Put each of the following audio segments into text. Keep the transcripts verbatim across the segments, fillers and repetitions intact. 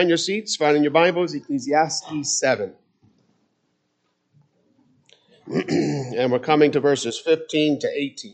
Find your seats, find in your Bibles, Ecclesiastes seven. And we're coming to verses fifteen to eighteen.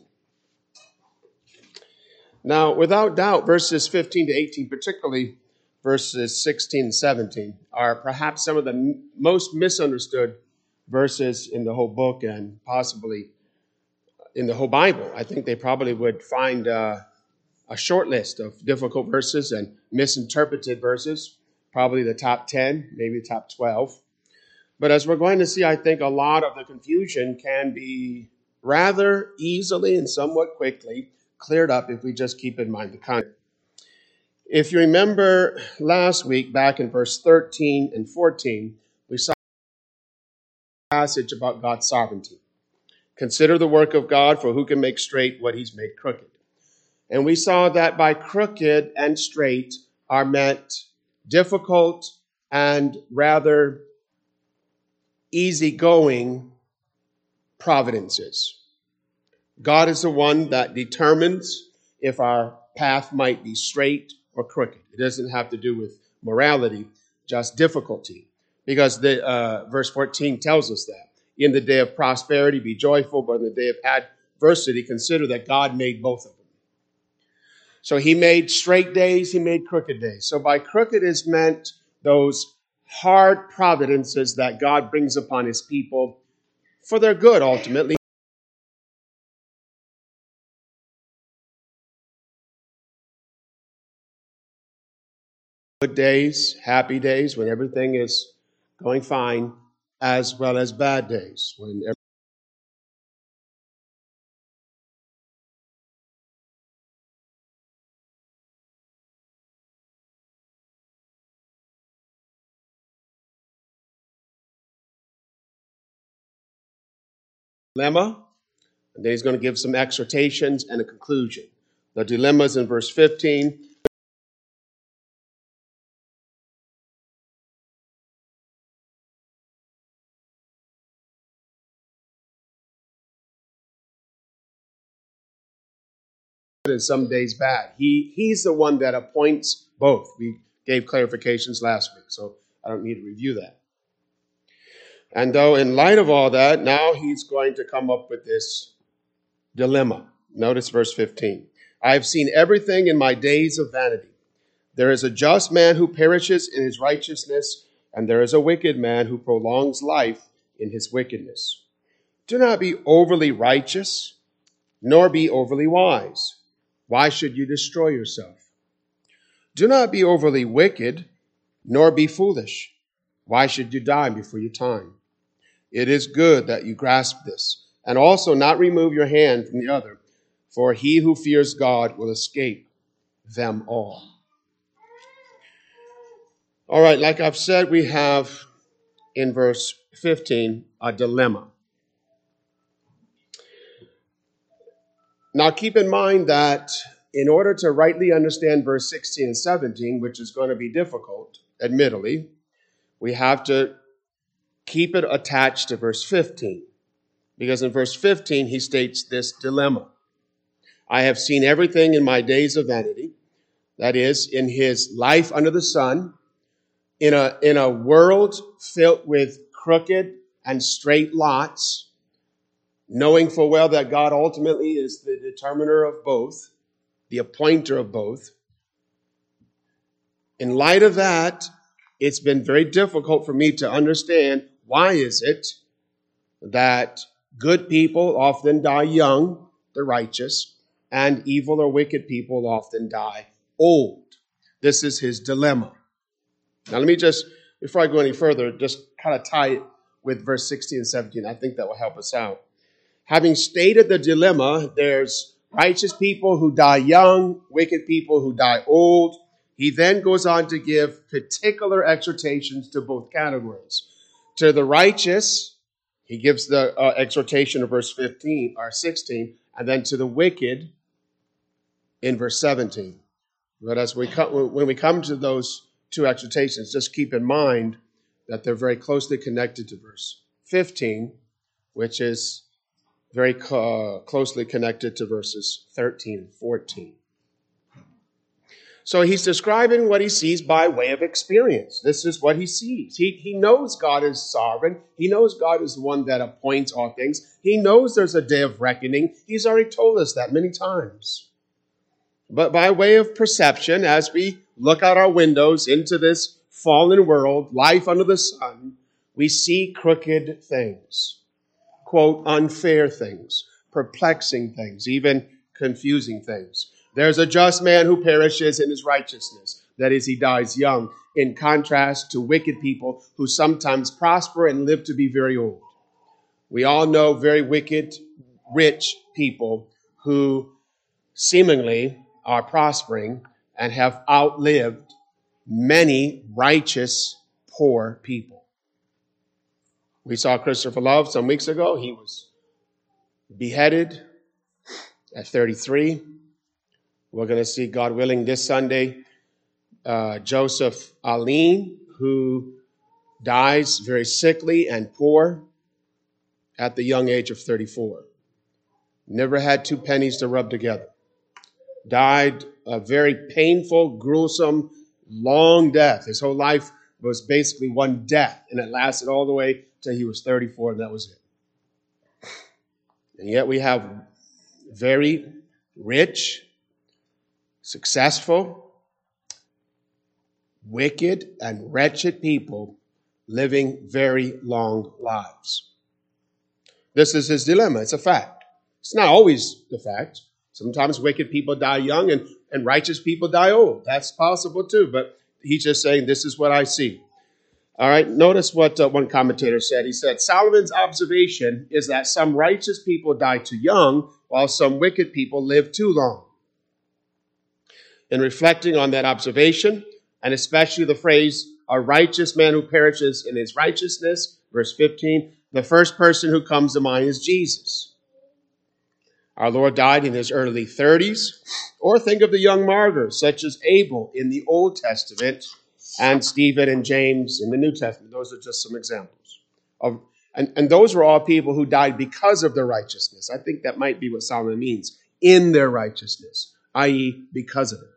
Now, without doubt, verses fifteen to eighteen, particularly verses sixteen and seventeen, are perhaps some of the m- most misunderstood verses in the whole book and possibly in the whole Bible. I think they probably would find uh, a short list of difficult verses and misinterpreted verses, probably the top ten, maybe the top twelve. But as we're going to see, I think a lot of the confusion can be rather easily and somewhat quickly cleared up if we just keep in mind the context. If you remember last week, back in verse thirteen and fourteen, we saw a passage about God's sovereignty. Consider the work of God, for who can make straight what he's made crooked? And we saw that by crooked and straight are meant difficult and rather easygoing providences. God is the one that determines if our path might be straight or crooked. It doesn't have to do with morality, just difficulty. Because the uh, verse fourteen tells us that. In the day of prosperity, be joyful, but in the day of adversity, consider that God made both of them. So he made straight days, he made crooked days. So by crooked is meant those hard providences that God brings upon his people for their good, ultimately. Good days, happy days, when everything is going fine, as well as bad days, when every dilemma, and then he's going to give some exhortations and a conclusion. The dilemmas in verse fifteen. And some days bad. He he's the one that appoints both. We gave clarifications last week, so I don't need to review that. And though in light of all that, now he's going to come up with this dilemma. Notice verse fifteen. I have seen everything in my days of vanity. There is a just man who perishes in his righteousness, and there is a wicked man who prolongs life in his wickedness. Do not be overly righteous, nor be overly wise. Why should you destroy yourself? Do not be overly wicked, nor be foolish. Why should you die before your time? It is good that you grasp this, and also not remove your hand from the other, for he who fears God will escape them all. All right, like I've said, we have in verse fifteen a dilemma. Now keep in mind that in order to rightly understand verse sixteen and seventeen, which is going to be difficult, admittedly, we have to keep it attached to verse fifteen. Because in verse fifteen, he states this dilemma. I have seen everything in my days of vanity, that is, in his life under the sun, in a, in a world filled with crooked and straight lots, knowing full well that God ultimately is the determiner of both, the appointer of both. In light of that, it's been very difficult for me to understand why is it that good people often die young, the righteous, and evil or wicked people often die old. This is his dilemma. Now let me just, before I go any further, just kind of tie it with verse sixteen and seventeen. I think that will help us out. Having stated the dilemma, there's righteous people who die young, wicked people who die old. He then goes on to give particular exhortations to both categories. To the righteous, he gives the uh, exhortation of verse fifteen or sixteen, and then to the wicked in verse seventeen. But as we come, when we come to those two exhortations, just keep in mind that they're very closely connected to verse fifteen, which is very uh, closely connected to verses thirteen and fourteen. So he's describing what he sees by way of experience. This is what he sees. He, he knows God is sovereign. He knows God is the one that appoints all things. He knows there's a day of reckoning. He's already told us that many times. But by way of perception, as we look out our windows into this fallen world, life under the sun, we see crooked things, quote, unfair things, perplexing things, even confusing things. There's a just man who perishes in his righteousness. That is, he dies young, in contrast to wicked people who sometimes prosper and live to be very old. We all know very wicked, rich people who seemingly are prospering and have outlived many righteous, poor people. We saw Christopher Love some weeks ago. He was beheaded at thirty-three. We're going to see, God willing, this Sunday, uh, Joseph Aline, who dies very sickly and poor at the young age of thirty-four. Never had two pennies to rub together. Died a very painful, gruesome, long death. His whole life was basically one death, and it lasted all the way till he was thirty-four, and that was it. And yet we have very rich, successful, wicked, and wretched people living very long lives. This is his dilemma. It's a fact. It's not always the fact. Sometimes wicked people die young and, and righteous people die old. That's possible too, but he's just saying, this is what I see. All right, notice what uh, one commentator said. He said, Solomon's observation is that some righteous people die too young, while some wicked people live too long. In reflecting on that observation, and especially the phrase, a righteous man who perishes in his righteousness, verse fifteen, the first person who comes to mind is Jesus. Our Lord died in his early thirties, or think of the young martyrs, such as Abel in the Old Testament, and Stephen and James in the New Testament. Those are just some examples. Of, and, and those were all people who died because of their righteousness. I think that might be what Solomon means, in their righteousness, that is because of it.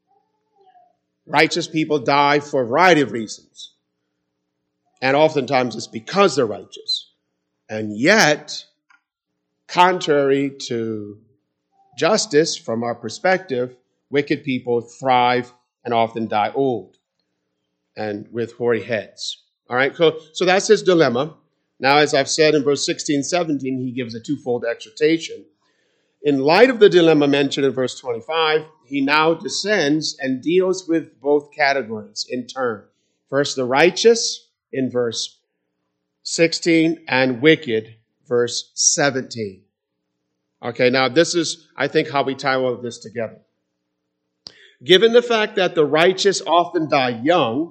Righteous people die for a variety of reasons. And oftentimes it's because they're righteous. And yet, contrary to justice from our perspective, wicked people thrive and often die old and with hoary heads. All right, so, so that's his dilemma. Now, as I've said in verse sixteen, seventeen, he gives a twofold exhortation. In light of the dilemma mentioned in verse twenty-five, he now descends and deals with both categories in turn. First, the righteous in verse sixteen and wicked, verse seventeen. Okay, now this is, I think, how we tie all of this together. Given the fact that the righteous often die young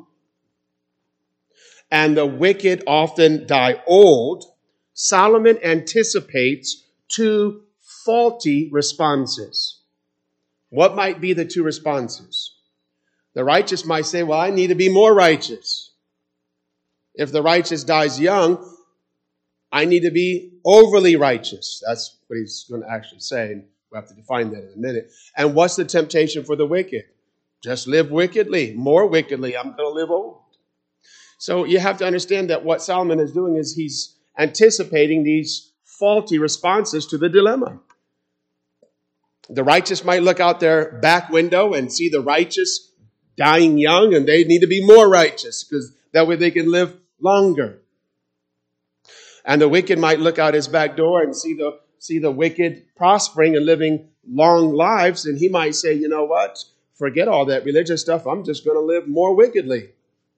and the wicked often die old, Solomon anticipates two faulty responses. What might be the two responses? The righteous might say, well, I need to be more righteous. If the righteous dies young, I need to be overly righteous. That's what he's going to actually say. And we'll have to define that in a minute. And what's the temptation for the wicked? Just live wickedly, more wickedly. I'm going to live old. So you have to understand that what Solomon is doing is he's anticipating these faulty responses to the dilemma. The righteous might look out their back window and see the righteous dying young, and they need to be more righteous because that way they can live longer. And the wicked might look out his back door and see the see the wicked prospering and living long lives, and he might say, you know what? Forget all that religious stuff. I'm just going to live more wickedly.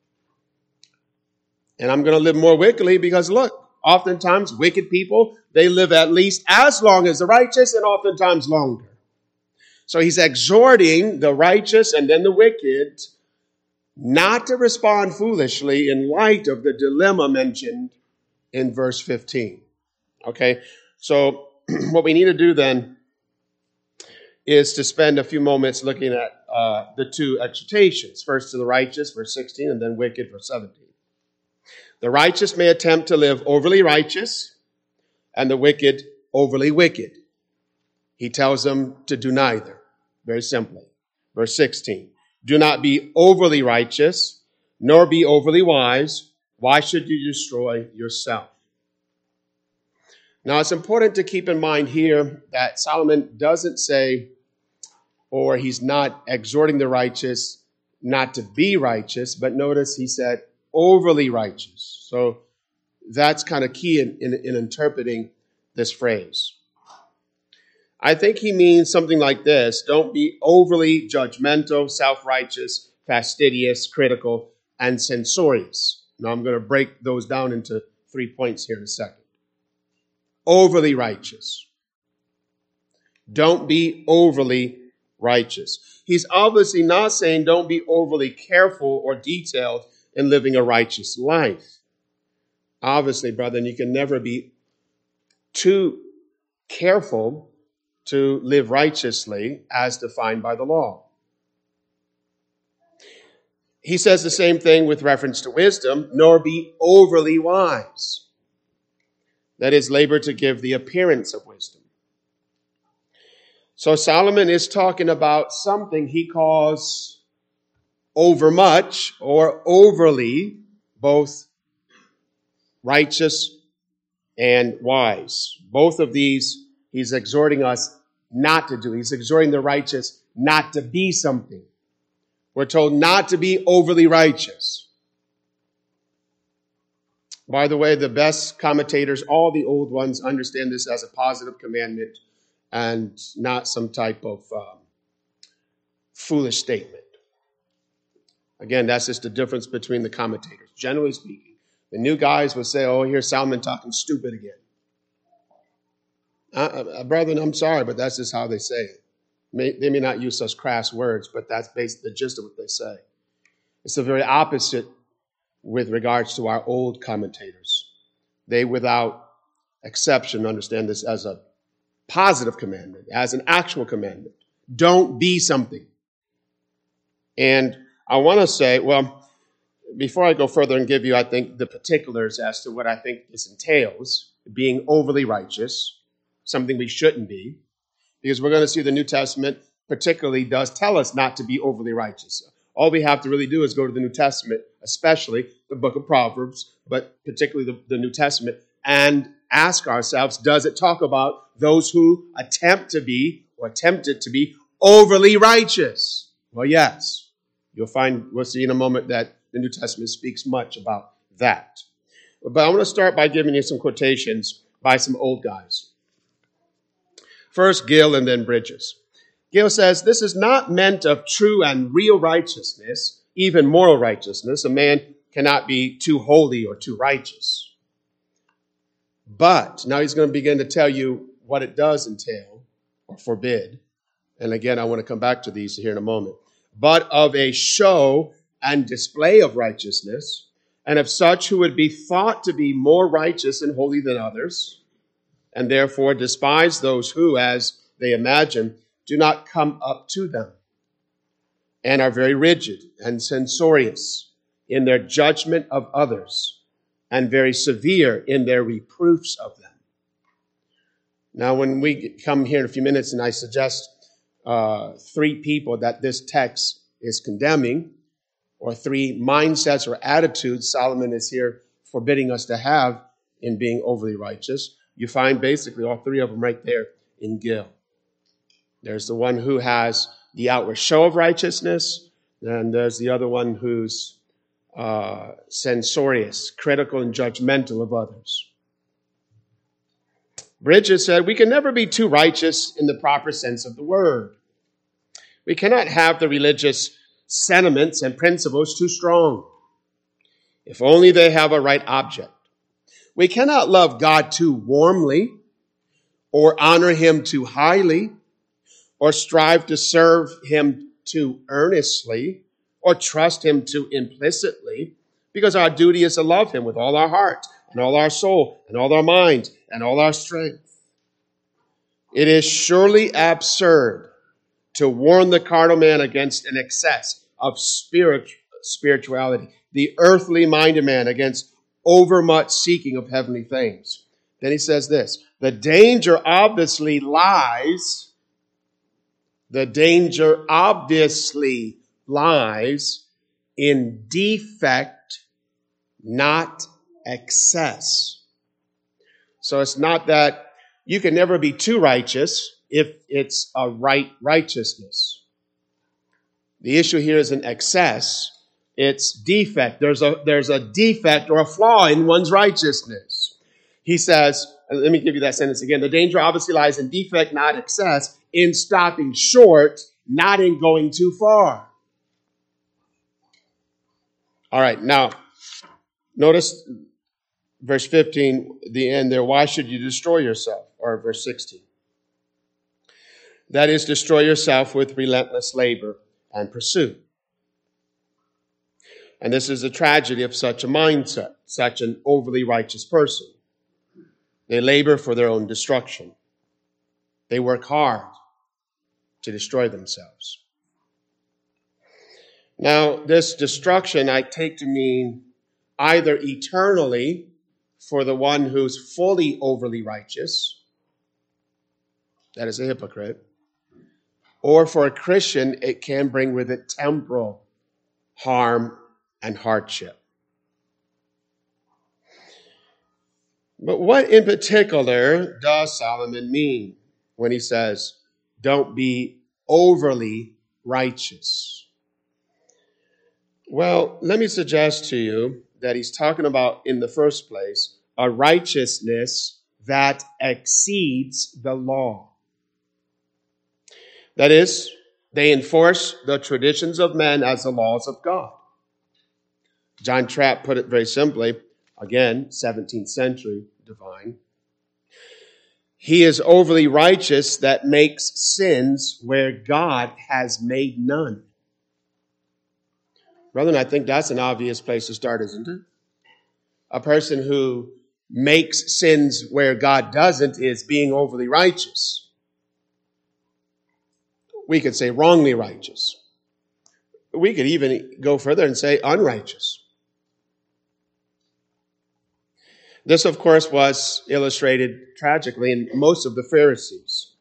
And I'm going to live more wickedly because, look, oftentimes wicked people, they live at least as long as the righteous and oftentimes longer. So he's exhorting the righteous and then the wicked not to respond foolishly in light of the dilemma mentioned in verse fifteen. Okay, so what we need to do then is to spend a few moments looking at uh, the two exhortations. First to the righteous, verse sixteen, and then wicked, verse seventeen. The righteous may attempt to live overly righteous, and the wicked overly wicked. He tells them to do neither, very simply. Verse sixteen. Do not be overly righteous, nor be overly wise. Why should you destroy yourself? Now, it's important to keep in mind here that Solomon doesn't say, or he's not exhorting the righteous not to be righteous, but notice he said overly righteous. So that's kind of key in, in, in interpreting this phrase. I think he means something like this: don't be overly judgmental, self-righteous, fastidious, critical, and censorious. Now I'm going to break those down into three points here in a second. Overly righteous. Don't be overly righteous. He's obviously not saying don't be overly careful or detailed in living a righteous life. Obviously, brethren, you can never be too careful to live righteously as defined by the law. He says the same thing with reference to wisdom, nor be overly wise. That is, labor to give the appearance of wisdom. So Solomon is talking about something he calls overmuch or overly, both righteous and wise. Both of these he's exhorting us not to do. He's exhorting the righteous not to be something. We're told not to be overly righteous. By the way, the best commentators, all the old ones, understand this as a positive commandment and not some type of um, foolish statement. Again, that's just the difference between the commentators. Generally speaking, the new guys will say, oh, here's Solomon talking stupid again. Uh, uh, brethren, I'm sorry, but that's just how they say it. May, they may not use such crass words, but that's basically the gist of what they say. It's the very opposite with regards to our old commentators. They, without exception, understand this as a positive commandment, as an actual commandment. Don't be something. And I want to say, well, before I go further and give you, I think, the particulars as to what I think this entails, being overly righteous, something we shouldn't be, because we're going to see the New Testament particularly does tell us not to be overly righteous. All we have to really do is go to the New Testament, especially the book of Proverbs, but particularly the, the New Testament, and ask ourselves, does it talk about those who attempt to be or attempted to be overly righteous? Well, yes. You'll find, we'll see in a moment that the New Testament speaks much about that. But I want to start by giving you some quotations by some old guys. First, Gill and then Bridges. Gill says, this is not meant of true and real righteousness, even moral righteousness. A man cannot be too holy or too righteous. But now he's going to begin to tell you what it does entail or forbid. And again, I want to come back to these here in a moment. But of a show and display of righteousness, and of such who would be thought to be more righteous and holy than others, and therefore despise those who, as they imagine, do not come up to them, and are very rigid and censorious in their judgment of others, and very severe in their reproofs of them. Now, when we come here in a few minutes, and I suggest uh, three people that this text is condemning, or three mindsets or attitudes Solomon is here forbidding us to have in being overly righteous, you find basically all three of them right there in Gill. There's the one who has the outward show of righteousness, and there's the other one who's uh, censorious, critical, and judgmental of others. Bridges said, we can never be too righteous in the proper sense of the word. We cannot have the religious sentiments and principles too strong, if only they have a right object. We cannot love God too warmly, or honor him too highly, or strive to serve him too earnestly, or trust him too implicitly, because our duty is to love him with all our heart, and all our soul, and all our mind, and all our strength. It is surely absurd to warn the carnal man against an excess of spirit, spirituality, the earthly minded man against overmuch seeking of heavenly things. Then he says this, the danger obviously lies, the danger obviously lies in defect, not excess. So it's not that you can never be too righteous if it's a right righteousness. The issue here isn't excess, it's defect. There's a, there's a defect or a flaw in one's righteousness. He says, let me give you that sentence again. The danger obviously lies in defect, not excess, in stopping short, not in going too far. All right, now, notice verse fifteen, the end there. Why should you destroy yourself? Or verse sixteen. That is, destroy yourself with relentless labor and pursuit. And this is the tragedy of such a mindset, such an overly righteous person. They labor for their own destruction. They work hard to destroy themselves. Now, this destruction I take to mean either eternally for the one who's fully overly righteous, that is a hypocrite, or for a Christian, it can bring with it temporal harm and hardship. But what in particular does Solomon mean when he says, don't be overly righteous? Well, let me suggest to you that he's talking about, in the first place, a righteousness that exceeds the law. That is, they enforce the traditions of men as the laws of God. John Trapp put it very simply, again, seventeenth century divine. He is overly righteous that makes sins where God has made none. Brethren, I think that's an obvious place to start, isn't it? A person who makes sins where God doesn't is being overly righteous. We could say wrongly righteous. We could even go further and say unrighteous. This, of course, was illustrated tragically in most of the Pharisees.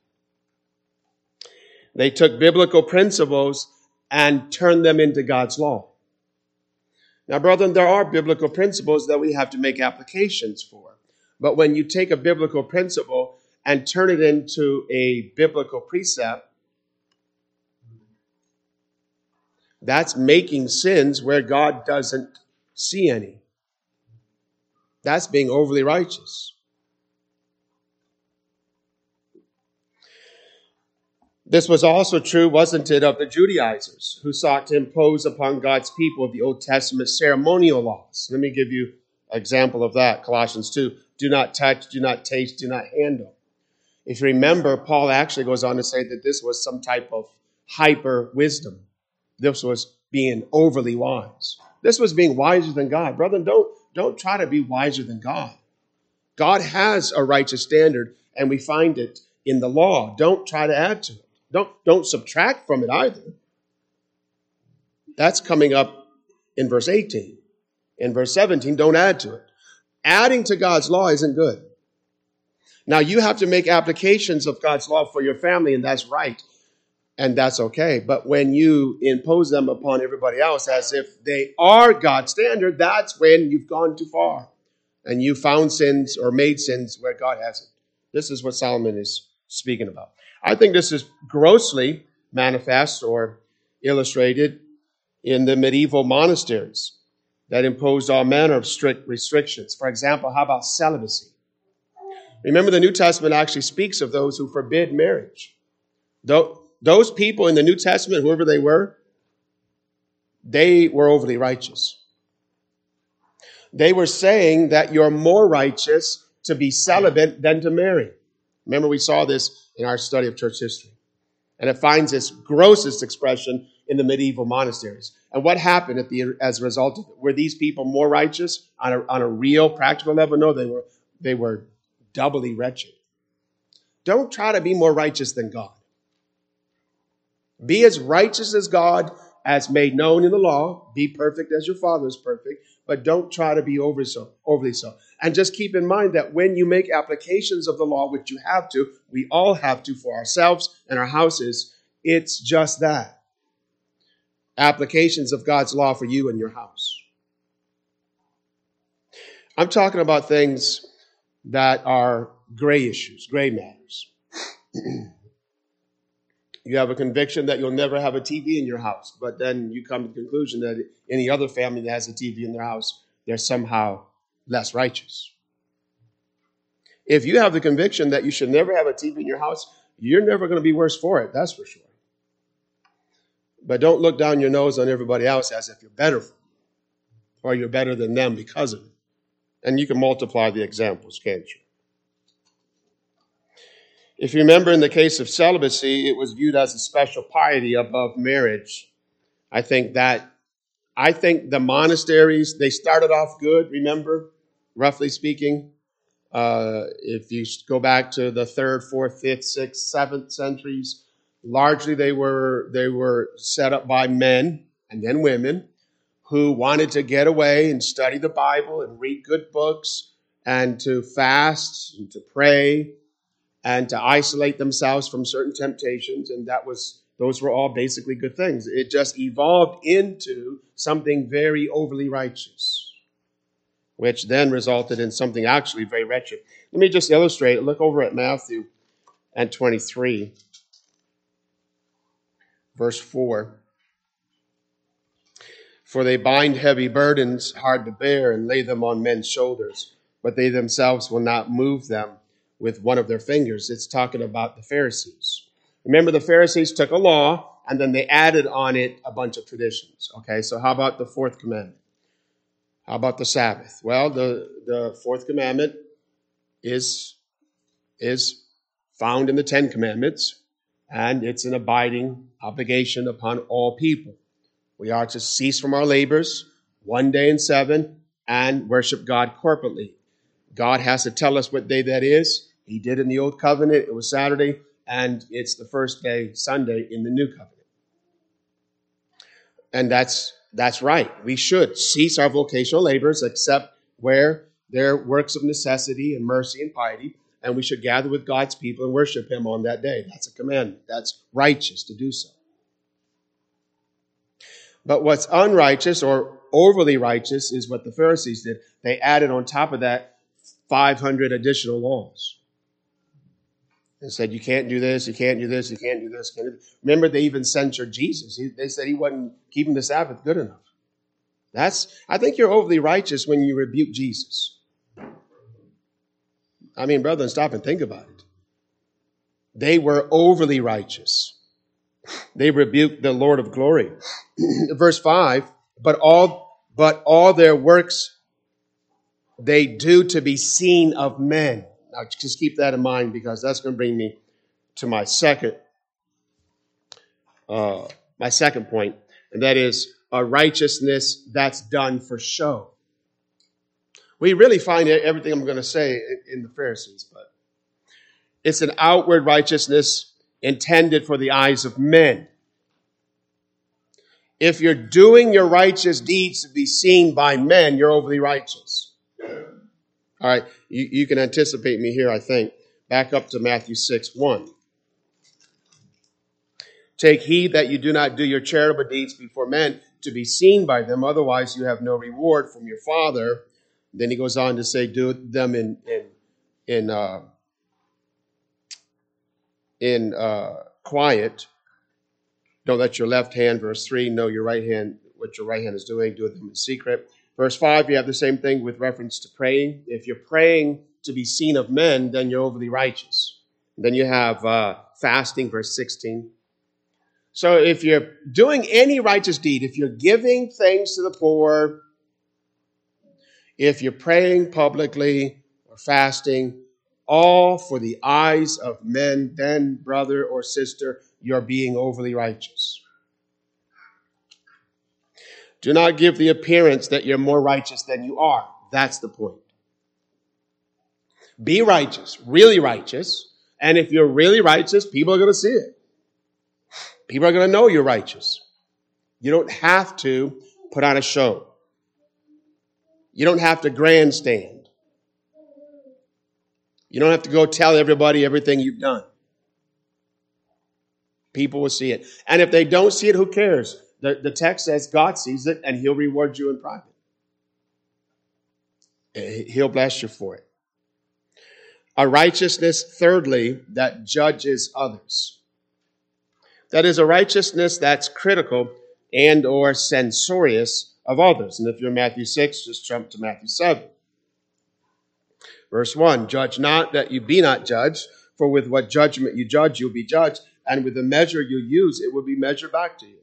They took biblical principles and turned them into God's law. Now, brethren, there are biblical principles that we have to make applications for. But when you take a biblical principle and turn it into a biblical precept, that's making sins where God doesn't see any. That's being overly righteous. This was also true, wasn't it, of the Judaizers who sought to impose upon God's people the Old Testament ceremonial laws. Let me give you an example of that. Colossians two, do not touch, do not taste, do not handle. If you remember, Paul actually goes on to say that this was some type of hyper wisdom. This was being overly wise. This was being wiser than God. Brethren, don't, don't try to be wiser than God. God has a righteous standard, and we find it in the law. Don't try to add to it. Don't, don't subtract from it either. That's coming up in verse eighteen. In verse seventeen, don't add to it. Adding to God's law isn't good. Now, you have to make applications of God's law for your family, and that's right. And that's okay. But when you impose them upon everybody else as if they are God's standard, that's when you've gone too far. And you found sins or made sins where God hasn't. This is what Solomon is speaking about. I think this is grossly manifest or illustrated in the medieval monasteries that imposed all manner of strict restrictions. For example, how about celibacy? Remember, the New Testament actually speaks of those who forbid marriage. Those people in the New Testament, whoever they were, they were overly righteous. They were saying that you're more righteous to be celibate than to marry. Remember, we saw this in our study of church history. And it finds its grossest expression in the medieval monasteries. And what happened at the, as a result of it? Were these people more righteous on a, on a real practical level? No, they were, they were doubly wretched. Don't try to be more righteous than God. Be as righteous as God as made known in the law. Be perfect as your Father is perfect. But don't try to be over so, overly so. And just keep in mind that when you make applications of the law, which you have to, we all have to for ourselves and our houses, it's just that. applications of God's law for you and your house. I'm talking about things that are gray issues, gray matters. You have a conviction that you'll never have a T V in your house, but then you come to the conclusion that any other family that has a T V in their house, they're somehow less righteous. If you have the conviction that you should never have a T V in your house, you're never going to be worse for it, that's for sure. But don't look down your nose on everybody else as if you're better for them, or you're better than them because of it. And you can multiply the examples, can't you? If you remember, in the case of celibacy, it was viewed as a special piety above marriage. I think that, I think the monasteries, they started off good, remember, roughly speaking. Uh, if you go back to the third, fourth, fifth, sixth, seventh centuries, largely they were they were set up by men and then women who wanted to get away and study the Bible and read good books and to fast and to pray and to isolate themselves from certain temptations. And that was those were all basically good things. It just evolved into something very overly righteous, which then resulted in something actually very wretched. Let me just illustrate. Look over at Matthew and twenty-three, verse four. For they bind heavy burdens hard to bear and lay them on men's shoulders, but they themselves will not move them with one of their fingers. It's talking about the Pharisees. Remember, the Pharisees took a law and then they added on it a bunch of traditions. Okay, so how about the fourth commandment? How about the Sabbath? Well, the, the fourth commandment is, is found in the Ten Commandments, and it's an abiding obligation upon all people. We are to cease from our labors one day in seven and worship God corporately. God has to tell us what day that is. He did in the Old Covenant. It was Saturday, and it's the first day, Sunday, in the New Covenant. And that's that's right. We should cease our vocational labors except where there are works of necessity and mercy and piety, and we should gather with God's people and worship him on that day. That's a commandment. That's righteous to do so. But what's unrighteous or overly righteous is what the Pharisees did. They added on top of that five hundred additional laws. They said, you can't do this, you can't do this, you can't do this. Can't do this. Remember, they even censured Jesus. He, they said he wasn't keeping the Sabbath good enough. That's, I think you're overly righteous when you rebuke Jesus. I mean, brethren, stop and think about it. They were overly righteous. They rebuked the Lord of glory. Verse five, but all, but all their works they do to be seen of men. Now, just keep that in mind, because that's going to bring me to my second, uh, my second point, and that is a righteousness that's done for show. We really find everything I'm going to say in the Pharisees, but it's an outward righteousness intended for the eyes of men. If you're doing your righteous deeds to be seen by men, you're overly righteous. All right, you, you can anticipate me here, I think. Back up to Matthew six one. Take heed that you do not do your charitable deeds before men to be seen by them, otherwise you have no reward from your Father. Then he goes on to say, do them in in in uh, in uh, quiet. Don't let your left hand, verse three, know your right hand, what your right hand is doing. Do them in secret. Verse five, you have the same thing with reference to praying. If you're praying to be seen of men, then you're overly righteous. Then you have uh, fasting, verse sixteen. So if you're doing any righteous deed, if you're giving things to the poor, if you're praying publicly or fasting, all for the eyes of men, then, brother or sister, you're being overly righteous. Do not give the appearance that you're more righteous than you are. That's the point. Be righteous, really righteous. And if you're really righteous, people are going to see it. People are going to know you're righteous. You don't have to put on a show. You don't have to grandstand. You don't have to go tell everybody everything you've done. People will see it. And if they don't see it, who cares? The, the text says God sees it and he'll reward you in private. He'll bless you for it. A righteousness, thirdly, that judges others. That is a righteousness that's critical and or censorious of others. And if you're in Matthew six, just jump to Matthew seven. Verse one, judge not that you be not judged, for with what judgment you judge, you'll be judged. And with the measure you use, it will be measured back to you.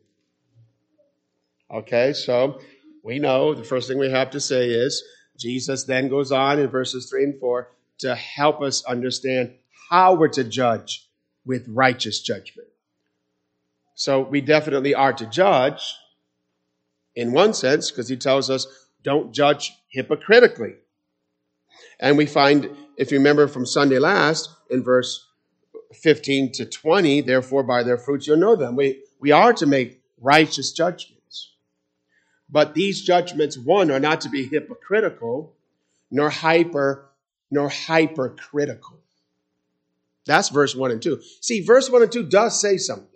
Okay, so we know the first thing we have to say is, Jesus then goes on in verses three and four to help us understand how we're to judge with righteous judgment. So we definitely are to judge in one sense, because he tells us don't judge hypocritically. And we find, if you remember from Sunday last, in verse fifteen to twenty, therefore by their fruits you'll know them. We, we are to make righteous judgments. But these judgments, one, are not to be hypocritical, nor hyper, nor hypercritical. That's verse one and two. See, verse one and two does say something.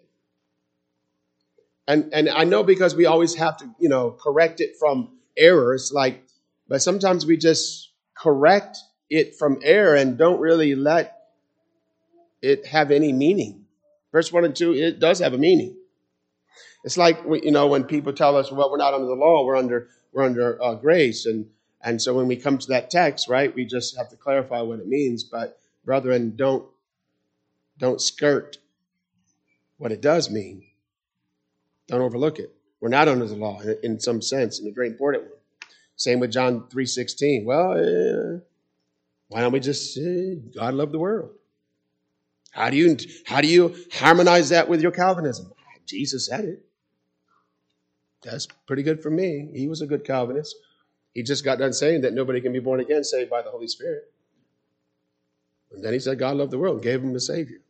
And, and I know because we always have to, you know, correct it from errors, like, but sometimes we just correct it from error and don't really let it have any meaning. Verse one and two, it does have a meaning. It's like, you know, when people tell us, well, we're not under the law, we're under we're under uh, grace. And, and so when we come to that text, right, we just have to clarify what it means. But brethren, don't, don't skirt what it does mean. Don't overlook it. We're not under the law in, in some sense, and a very important one. Same with John three sixteen. Well, uh, why don't we just say God loved the world? How do you how do you harmonize that with your Calvinism? Jesus said it. That's pretty good for me. He was a good Calvinist. He just got done saying that nobody can be born again saved by the Holy Spirit. And then he said God loved the world and gave him a Savior.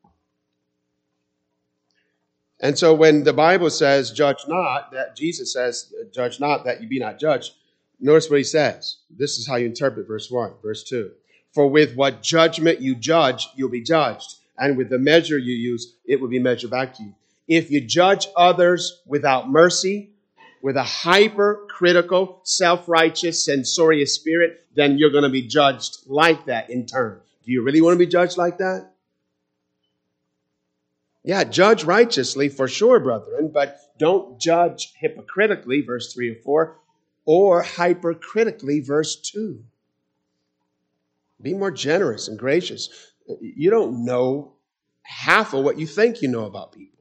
And so when the Bible says, judge not, that Jesus says, judge not, that you be not judged, notice what he says. This is how you interpret verse one, verse two. For with what judgment you judge, you'll be judged. And with the measure you use, it will be measured back to you. If you judge others without mercy, with a hypercritical, self-righteous, censorious spirit, then you're going to be judged like that in turn. Do you really want to be judged like that? Yeah, judge righteously for sure, brethren, but don't judge hypocritically, verse three or four, or hypercritically, verse two. Be more generous and gracious. You don't know half of what you think you know about people.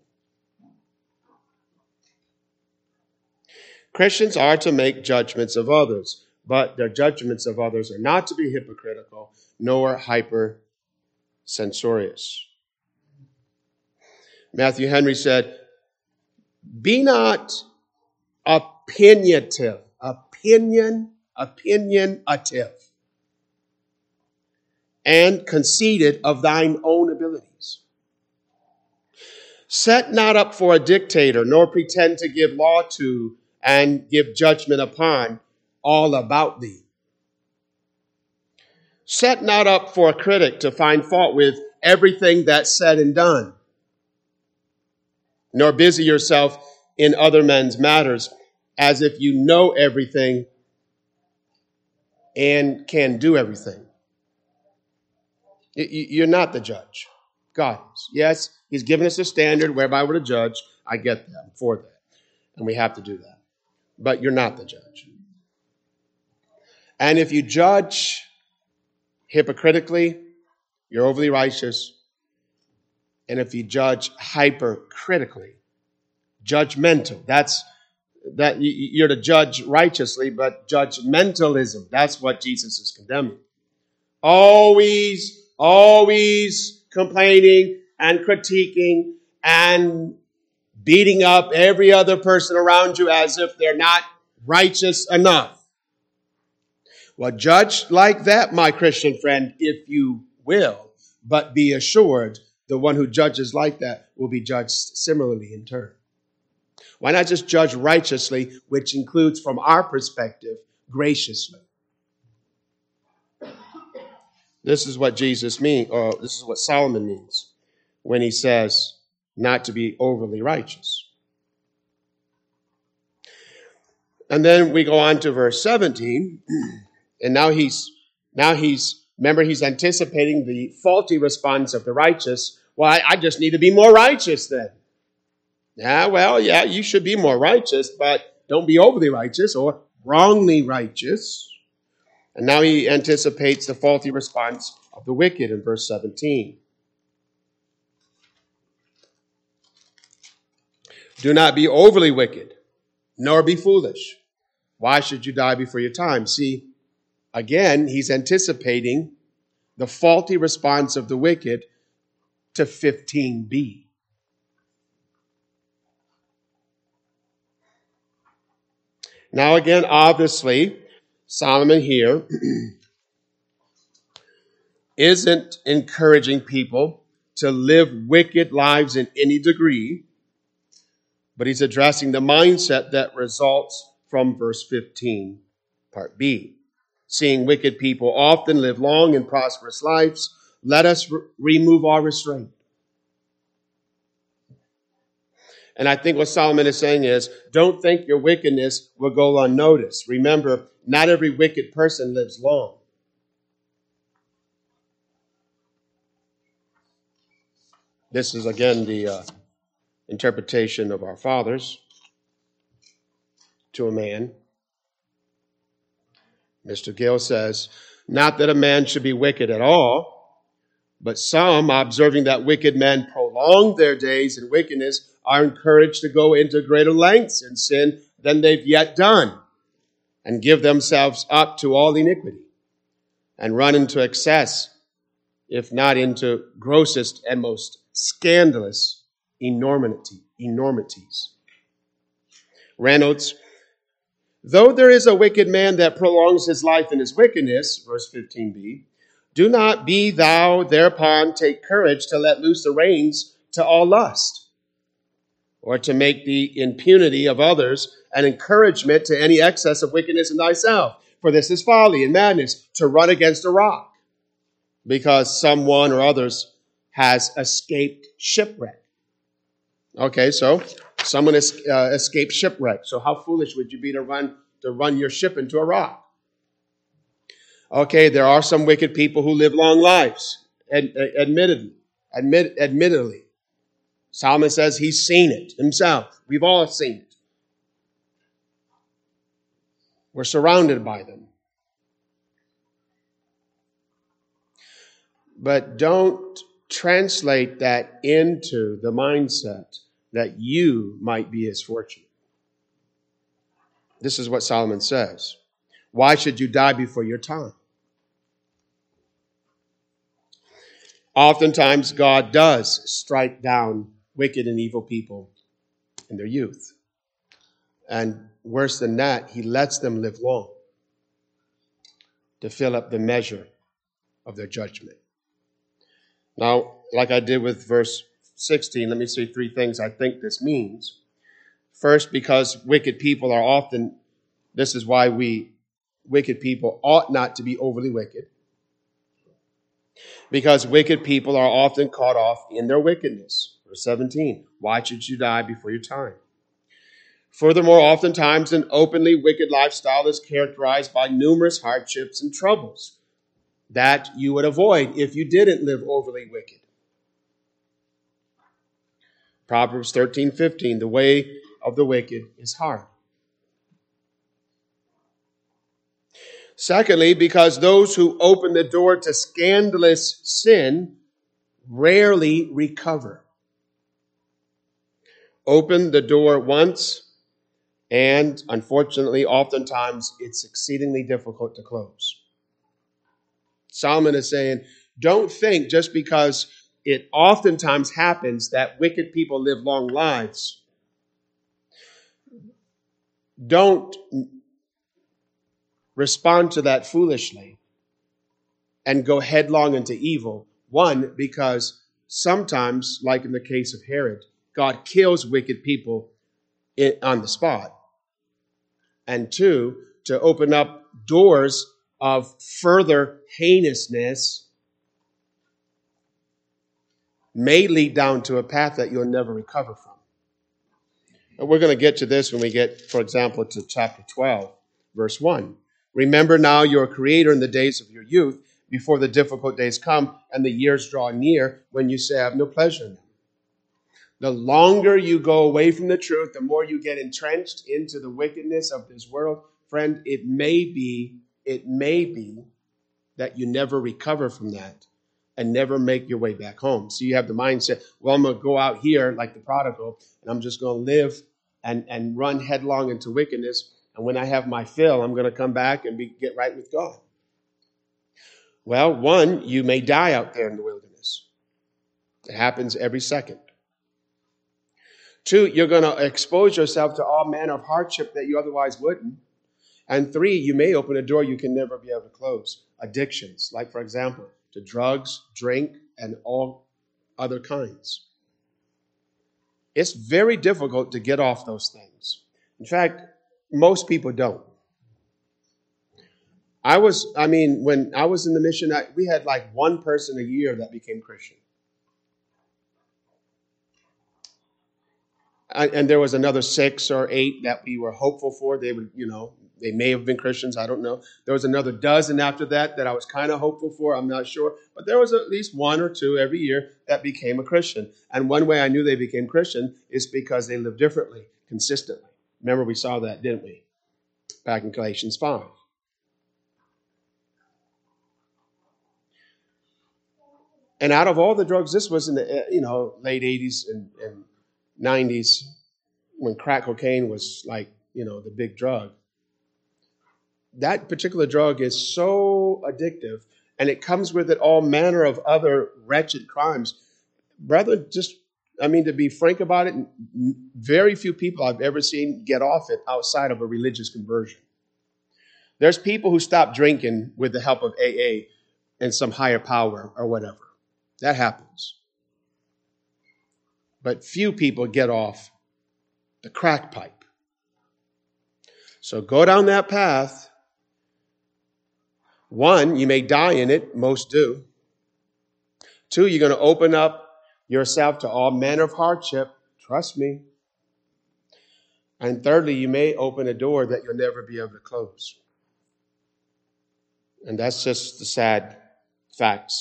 Christians are to make judgments of others, but their judgments of others are not to be hypocritical, nor hyper-censorious. Matthew Henry said, be not opinionative, opinion, opinionative, and conceited of thine own abilities. Set not up for a dictator, nor pretend to give law to and give judgment upon all about thee. Set not up for a critic to find fault with everything that's said and done, nor busy yourself in other men's matters as if you know everything and can do everything. You're not the judge. God is. Yes, he's given us a standard whereby we're to judge. I get that. I'm for that. And we have to do that. But you're not the judge. And if you judge hypocritically, you're overly righteous. And if you judge hypercritically, judgmental, that's that you're to judge righteously, but judgmentalism, that's what Jesus is condemning. Always, always complaining and critiquing and beating up every other person around you as if they're not righteous enough. Well, judge like that, my Christian friend, if you will, but be assured the one who judges like that will be judged similarly in turn. Why not just judge righteously, which includes, from our perspective, graciously? This is what Jesus means, or this is what Solomon means when he says not to be overly righteous. And then we go on to verse seventeen, and now he's, now he's, remember he's anticipating the faulty response of the righteous. Well, I, I just need to be more righteous then. Yeah, well, yeah, you should be more righteous, but don't be overly righteous or wrongly righteous. And now he anticipates the faulty response of the wicked in verse seventeen. Do not be overly wicked, nor be foolish. Why should you die before your time? See, again, he's anticipating the faulty response of the wicked to fifteen b. Now again, obviously, Solomon here isn't encouraging people to live wicked lives in any degree, but he's addressing the mindset that results from verse fifteen, part B. Seeing wicked people often live long and prosperous lives, let us re- remove our restraint. And I think what Solomon is saying is, don't think your wickedness will go unnoticed. Remember, not every wicked person lives long. This is, again, the uh, interpretation of our fathers to a man. Mister Gill says, not that a man should be wicked at all, but some, observing that wicked men prolong their days in wickedness, are encouraged to go into greater lengths in sin than they've yet done, and give themselves up to all iniquity, and run into excess, if not into grossest and most scandalous enormity, enormities. Reynolds, though there is a wicked man that prolongs his life in his wickedness, verse fifteen b, do not be thou thereupon take courage to let loose the reins to all lust, or to make the impunity of others an encouragement to any excess of wickedness in thyself. For this is folly and madness, to run against a rock, because someone or others has escaped shipwreck. Okay, so someone has uh, escaped shipwreck. So how foolish would you be to run to run your ship into a rock? Okay, there are some wicked people who live long lives, ad- admittedly, admit, admittedly. Solomon says he's seen it himself. We've all seen it. We're surrounded by them. But don't translate that into the mindset that you might be as fortunate. This is what Solomon says. Why should you die before your time? Oftentimes, God does strike down wicked and evil people in their youth. And worse than that, he lets them live long to fill up the measure of their judgment. Now, like I did with verse sixteen, let me say three things I think this means. First, because wicked people are often, this is why we, wicked people ought not to be overly wicked. Because wicked people are often caught off in their wickedness. Verse seventeen, why should you die before your time? Furthermore, oftentimes an openly wicked lifestyle is characterized by numerous hardships and troubles that you would avoid if you didn't live overly wicked. Proverbs thirteen fifteen, the way of the wicked is hard. Secondly, because those who open the door to scandalous sin rarely recover. Open the door once, and unfortunately, oftentimes, it's exceedingly difficult to close. Solomon is saying, don't think just because it oftentimes happens that wicked people live long lives, don't respond to that foolishly and go headlong into evil. One, because sometimes, like in the case of Herod, God kills wicked people in, on the spot. And two, to open up doors of further heinousness may lead down to a path that you'll never recover from. And we're going to get to this when we get, for example, to chapter twelve, verse one. Remember now your Creator in the days of your youth, before the difficult days come and the years draw near when you say, I have no pleasure in them. The longer you go away from the truth, the more you get entrenched into the wickedness of this world. Friend, it may be, it may be that you never recover from that and never make your way back home. So you have the mindset, well, I'm going to go out here like the prodigal, and I'm just going to live and, and run headlong into wickedness. And when I have my fill, I'm going to come back and be, get right with God. Well, one, you may die out there in the wilderness. It happens every second. Two, you're going to expose yourself to all manner of hardship that you otherwise wouldn't. And three, you may open a door you can never be able to close. Addictions, like, for example, to drugs, drink, and all other kinds. It's very difficult to get off those things. In fact, most people don't. I was, I mean, when I was in the mission, I, we had like one person a year that became Christian. I, and there was another six or eight that we were hopeful for. They would, you know, they may have been Christians. I don't know. There was another dozen after that that I was kind of hopeful for. I'm not sure. But there was at least one or two every year that became a Christian. And one way I knew they became Christian is because they lived differently, consistently. Remember, we saw that, didn't we? Back in Galatians five. And out of all the drugs, this was in the, you know, late eighties and, and nineties, when crack cocaine was like, you know, the big drug. That particular drug is so addictive, and it comes with it all manner of other wretched crimes. Brother, just, I mean, to be frank about it, very few people I've ever seen get off it outside of a religious conversion. There's people who stop drinking with the help of A A and some higher power or whatever. That happens. But few people get off the crack pipe. So go down that path. One, you may die in it. Most do. Two, you're going to open up yourself to all manner of hardship. Trust me. And thirdly, you may open a door that you'll never be able to close. And that's just the sad facts.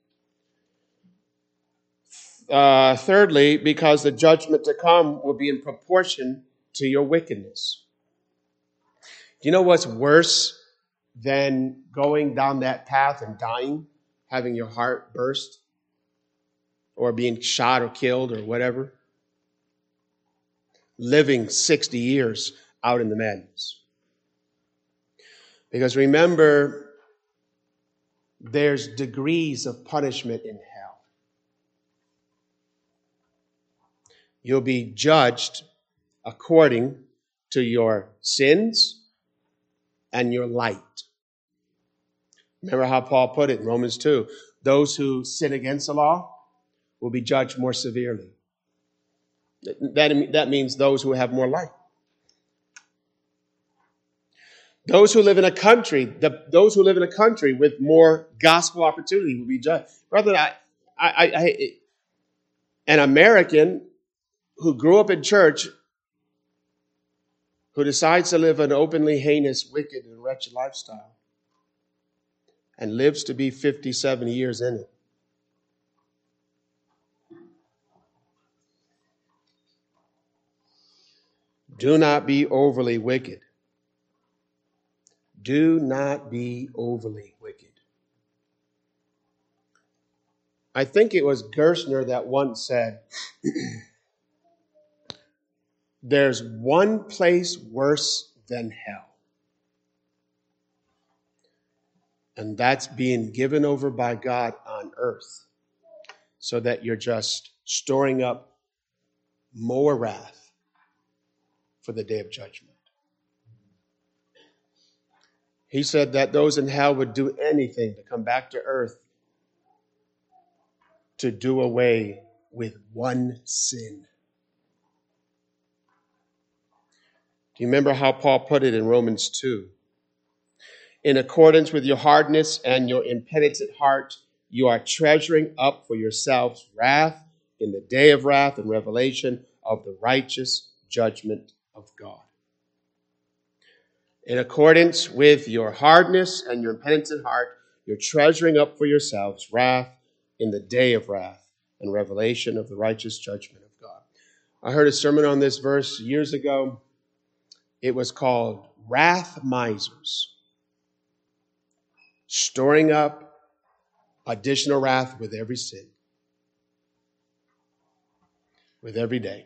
Uh, thirdly, because the judgment to come will be in proportion to your wickedness. Do you know what's worse than going down that path and dying, having your heart burst, or being shot or killed or whatever? Living sixty years out in the madness. Because remember, there's degrees of punishment in hell. You'll be judged according to your sins and your light. Remember how Paul put it in Romans two. Those who sin against the law will be judged more severely. That, that means those who have more light. Those who live in a country, the, those who live in a country with more gospel opportunity will be judged. Brother, I, I, I, an American who grew up in church, who decides to live an openly heinous, wicked, and wretched lifestyle, and lives to be fifty-seven years in it. Do not be overly wicked. Do not be overly wicked. I think it was Gerstner that once said, there's one place worse than hell. And that's being given over by God on earth, so that you're just storing up more wrath for the day of judgment. He said that those in hell would do anything to come back to earth to do away with one sin. Do you remember how Paul put it in Romans two? In accordance with your hardness and your impenitent heart, you are treasuring up for yourselves wrath in the day of wrath and revelation of the righteous judgment of God. In accordance with your hardness and your impenitent heart, you're treasuring up for yourselves wrath in the day of wrath and revelation of the righteous judgment of God. I heard a sermon on this verse years ago. It was called Wrath Misers, storing up additional wrath with every sin, with every day.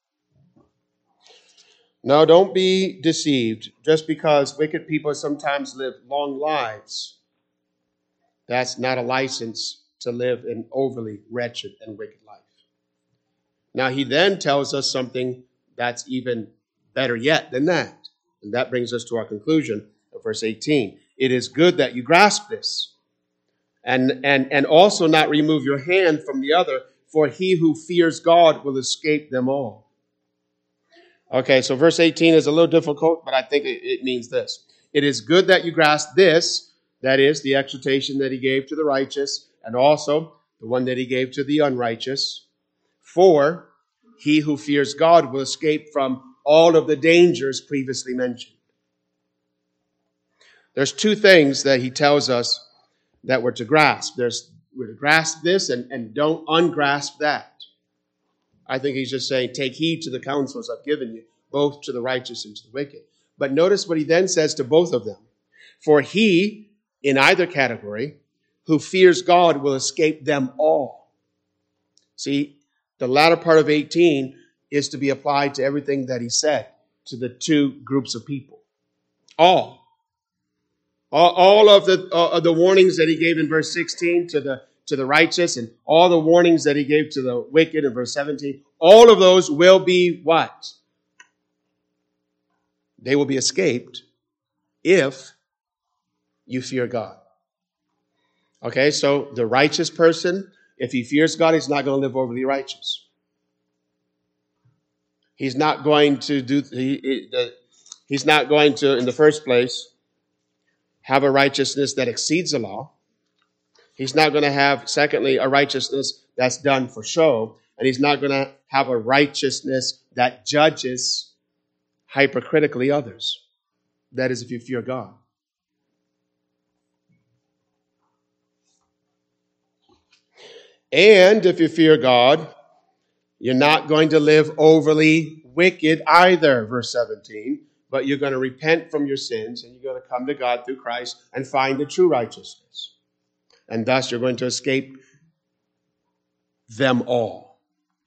No, don't be deceived. Just because wicked people sometimes live long lives, that's not a license to live an overly wretched and wicked life. Now, he then tells us something that's even better yet than that. And that brings us to our conclusion of verse eighteen. It is good that you grasp this, and, and, and also not remove your hand from the other, for he who fears God will escape them all. Okay, so verse eighteen is a little difficult, but I think it, it means this. It is good that you grasp this, that is, the exhortation that he gave to the righteous, and also the one that he gave to the unrighteous. For he who fears God will escape from all of the dangers previously mentioned. There's two things that he tells us that we're to grasp. There's we're to grasp this and, and don't ungrasp that. I think he's just saying, take heed to the counsels I've given you, both to the righteous and to the wicked. But notice what he then says to both of them. For he, in either category, who fears God will escape them all. See, the latter part of eighteen is to be applied to everything that he said to the two groups of people. All. All, all of the uh, of the warnings that he gave in verse sixteen to the to the righteous, and all the warnings that he gave to the wicked in verse seventeen, all of those will be what? They will be escaped if you fear God. Okay, so the righteous person, if he fears God, he's not going to live overly righteous. He's not going to do, he, he, he's not going to, in the first place, have a righteousness that exceeds the law. He's not going to have, secondly, a righteousness that's done for show. And he's not going to have a righteousness that judges hypercritically others. That is, if you fear God. And if you fear God, you're not going to live overly wicked either, verse seventeen. But you're going to repent from your sins, and you're going to come to God through Christ and find the true righteousness. And thus you're going to escape them all.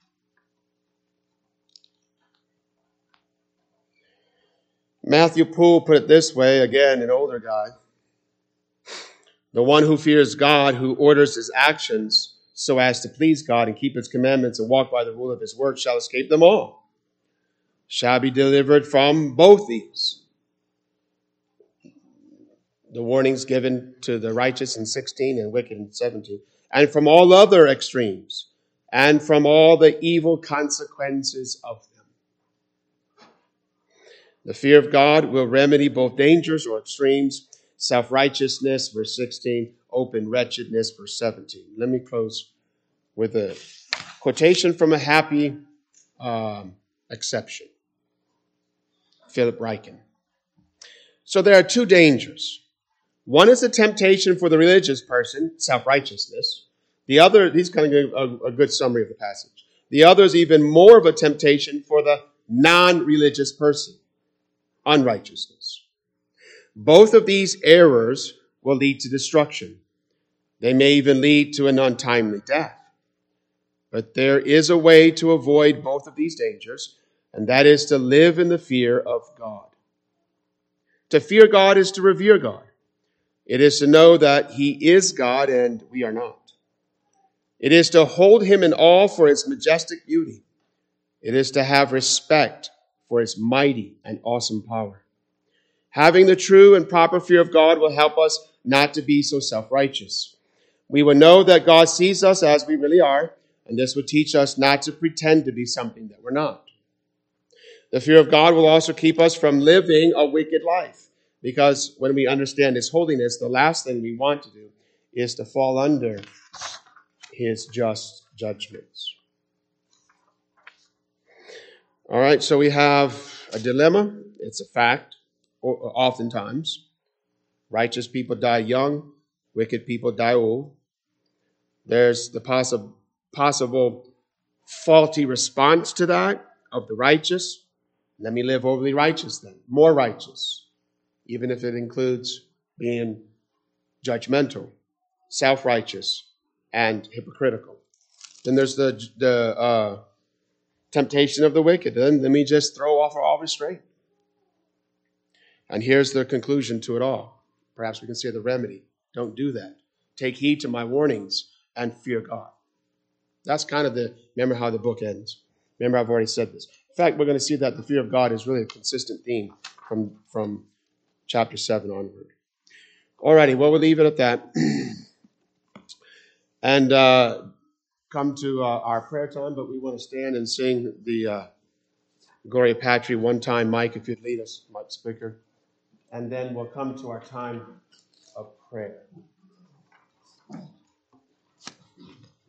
Matthew Poole put it this way, again, an older guy. The one who fears God, who orders his actions so as to please God and keep his commandments and walk by the rule of his word, shall escape them all. Shall be delivered from both these. The warnings given to the righteous in sixteen and wicked in seventeen. And from all other extremes. And from all the evil consequences of them. The fear of God will remedy both dangers or extremes. Self-righteousness, verse sixteen. Open wretchedness, verse seventeen. Let me close with a quotation from a happy um, exception. Philip Ryken. So there are two dangers. One is a temptation for the religious person, self-righteousness. The other, he's kind of a, a good summary of the passage. The other is even more of a temptation for the non-religious person, unrighteousness. Both of these errors will lead to destruction. They may even lead to an untimely death. But there is a way to avoid both of these dangers, and that is to live in the fear of God. To fear God is to revere God. It is to know that he is God and we are not. It is to hold him in awe for his majestic beauty. It is to have respect for his mighty and awesome power. Having the true and proper fear of God will help us not to be so self-righteous. We will know that God sees us as we really are, and this will teach us not to pretend to be something that we're not. The fear of God will also keep us from living a wicked life, because when we understand his holiness, the last thing we want to do is to fall under his just judgments. All right, so we have a dilemma. It's a fact, o- oftentimes. Righteous people die young, wicked people die old. There's the possi- possible faulty response to that of the righteous. Let me live overly righteous then, more righteous, even if it includes being judgmental, self-righteous, and hypocritical. Then there's the, the uh, temptation of the wicked. Then let me just throw off all restraint. And here's the conclusion to it all. Perhaps we can say the remedy. Don't do that. Take heed to my warnings and fear God. That's kind of the, remember how the book ends. Remember, I've already said this. In fact, we're going to see that the fear of God is really a consistent theme from, from chapter seven onward. Alrighty, well, we'll leave it at that. and uh, come to uh, our prayer time, but we want to stand and sing the uh, Gloria Patri one time. Mike, if you'd lead us, Mike Spicker. And then we'll come to our time of prayer.